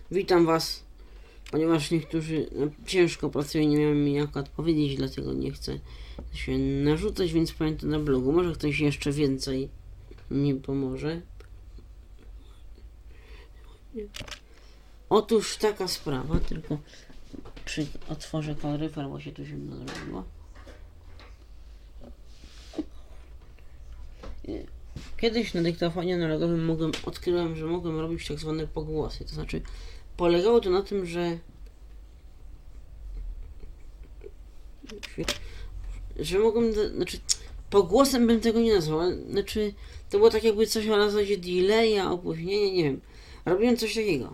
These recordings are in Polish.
Witam Was, ponieważ niektórzy ciężko pracują, nie miałem mi jak odpowiedzieć, dlatego nie chcę się narzucać, więc powiem to na blogu. Może ktoś jeszcze więcej mi pomoże. Otóż taka sprawa, tylko otworzę kaloryfer, bo się tu zimno zrobiło. Kiedyś na dyktafonie analogowym odkryłem, że mogłem robić tak zwane pogłosy. To znaczy, polegało to na tym, że mogłem, pogłosem bym tego nie nazwał, znaczy, to było tak jakby coś o zasadzie delaya, opóźnienia, nie wiem. Robiłem coś takiego.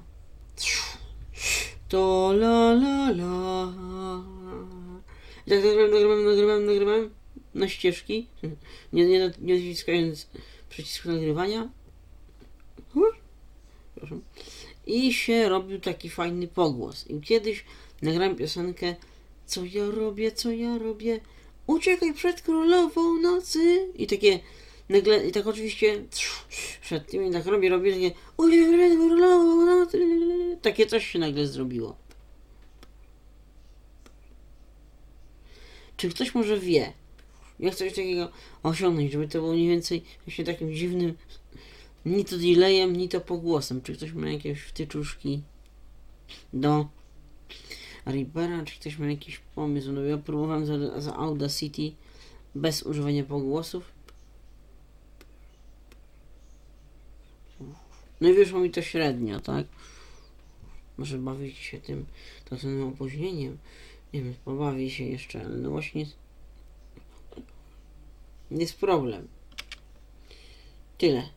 To la la la. I tak nagrywałem na ścieżki, nie naciskając przycisku nagrywania. Proszę. I się robił taki fajny pogłos. I kiedyś nagrałem piosenkę Co ja robię? Uciekaj przed królową nocy. I takie nagle, i tak oczywiście przed tym, i tak robię takie uciekaj przed królową nocy. Takie coś się nagle zrobiło. Czy ktoś może wie, jak coś takiego osiągnąć, żeby to było mniej więcej właśnie takim dziwnym, ni to delayem, ni to pogłosem? Czy ktoś ma jakieś wtyczuszki do Reapera, czy ktoś ma jakiś pomysł? No ja próbowałem za Audacity bez używania pogłosów. No i wyszło mi to średnio, tak? Może bawić się tym opóźnieniem. Nie wiem, pobawi się jeszcze, ale no właśnie jest problem. Tyle.